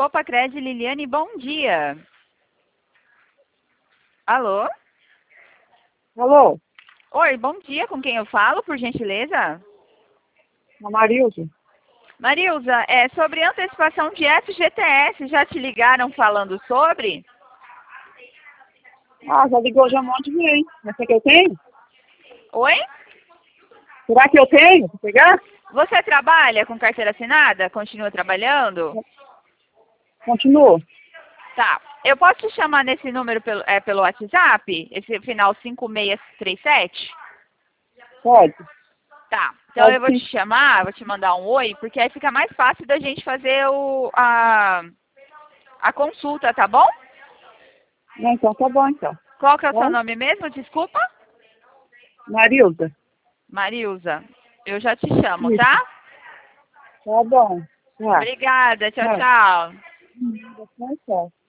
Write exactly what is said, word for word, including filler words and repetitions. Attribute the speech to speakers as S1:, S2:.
S1: Copa Cred, Liliane, bom dia. Alô?
S2: Alô?
S1: Oi, bom dia, com quem eu falo, por gentileza?
S2: A Marilza.
S1: Marilza, é sobre antecipação de F G T S, já te ligaram falando sobre?
S2: Ah, já ligou já um monte de vez. Essa que eu tenho?
S1: Oi?
S2: Será que eu tenho? Vou pegar?
S1: Você trabalha com carteira assinada? Continua trabalhando?
S2: Continua.
S1: Tá. Eu posso te chamar nesse número pelo, é, pelo WhatsApp? Esse final cinco seis três sete?
S2: Pode.
S1: Tá. Então
S2: Pode
S1: eu vou
S2: sim.
S1: te chamar, vou te mandar um oi, porque aí fica mais fácil da gente fazer o, a, a consulta, tá bom?
S2: Não, então tá bom, então.
S1: Qual que é o seu
S2: Bom?
S1: nome mesmo? Desculpa?
S2: Marilza.
S1: Marilza. Eu já te chamo,
S2: Isso.
S1: tá?
S2: Tá bom. Tá.
S1: Obrigada. Tchau,
S2: Tá.
S1: tchau.
S2: Hum, Tchau, tchau.